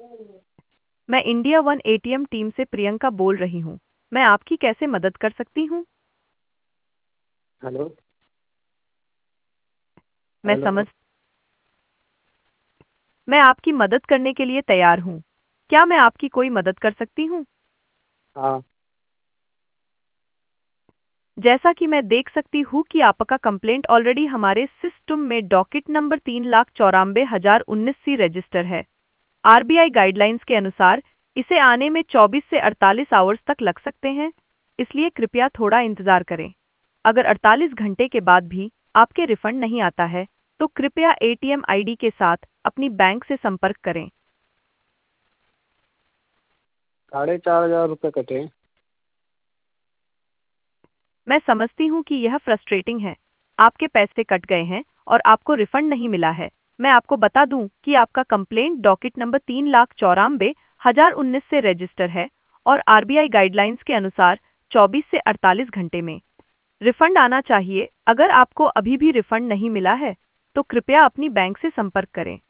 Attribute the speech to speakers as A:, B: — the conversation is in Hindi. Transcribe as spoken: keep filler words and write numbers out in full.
A: मैं इंडिया वन एटीएम टीम से प्रियंका बोल रही हूँ। मैं आपकी कैसे मदद कर सकती हूँ?
B: हेलो।
A: मैं
B: हेलो।
A: समझ मैं आपकी मदद करने के लिए तैयार हूँ। क्या मैं आपकी कोई मदद कर सकती हूँ?
B: हाँ।
A: जैसा कि मैं देख सकती हूँ कि आपका कंप्लेंट ऑलरेडी हमारे सिस्टम में डॉकेट नंबर तीन लाख चौरानवे हजार उन्नीस सी रजिस्टर है। आरबीआई गाइडलाइंस के अनुसार इसे आने में चौबीस से अड़तालीस आवर्स तक लग सकते हैं, इसलिए कृपया थोड़ा इंतजार करें। अगर अड़तालीस घंटे के बाद भी आपके रिफंड नहीं आता है, तो कृपया एटीएम आईडी के साथ अपनी बैंक से संपर्क करें।
B: साढ़े चार हजार रुपये कटे।
A: मैं समझती हूँ कि यह फ्रस्ट्रेटिंग है। आपके पैसे कट गए हैं और आपको रिफंड नहीं मिला है। मैं आपको बता दूं कि आपका कंप्लेंट डॉकेट नंबर तीन लाख चौरानवे हजार उन्नीस से रजिस्टर है और आरबीआई गाइडलाइंस के अनुसार चौबीस से अड़तालीस घंटे में रिफंड आना चाहिए। अगर आपको अभी भी रिफंड नहीं मिला है, तो कृपया अपनी बैंक से संपर्क करें।